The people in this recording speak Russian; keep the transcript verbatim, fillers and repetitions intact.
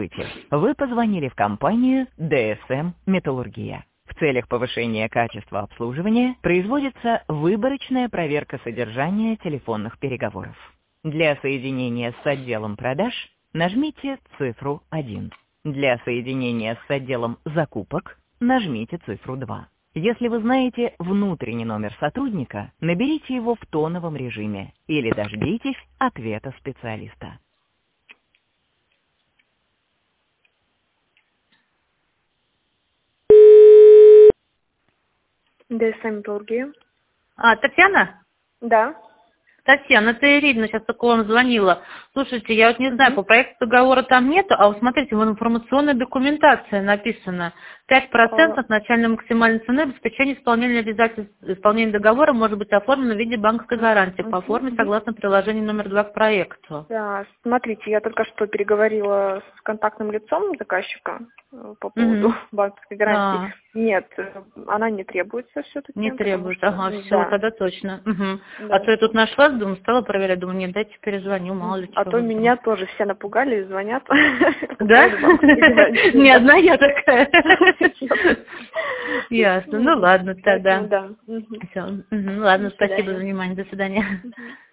Вы позвонили в компанию ди эс эм «Металлургия». В целях повышения качества обслуживания производится выборочная проверка содержания телефонных переговоров. Для соединения с отделом продаж нажмите цифру один. Для соединения с отделом закупок нажмите цифру два. Если вы знаете внутренний номер сотрудника, наберите его в тоновом режиме или дождитесь ответа специалиста. ди эс эм «Металлургия». А, Татьяна? Да. Татьяна, это Ирина сейчас только вам звонила. Слушайте, я вот не знаю, по проекту договора там нету, а вот смотрите, в информационной документации написано пять процентов начальной максимальной цены обеспечения исполнения обязательств, исполнение договора может быть оформлено в виде банковской гарантии по форме согласно приложению номер два к проекту. Да, смотрите, я только что переговорила с контактным лицом заказчика по поводу Угу. банковской гарантии. А. Нет, она не требуется все-таки. Не требуется, что, ага, все, да. тогда точно. Угу. Да. А то я тут нашла, думаю, стала проверять, думаю, нет, дайте перезвоню, мало ли А чего. то меня тоже все напугали и звонят. Да? Не одна я такая. Ясно, ну ладно тогда. Да. Все, ладно, спасибо за внимание, до свидания.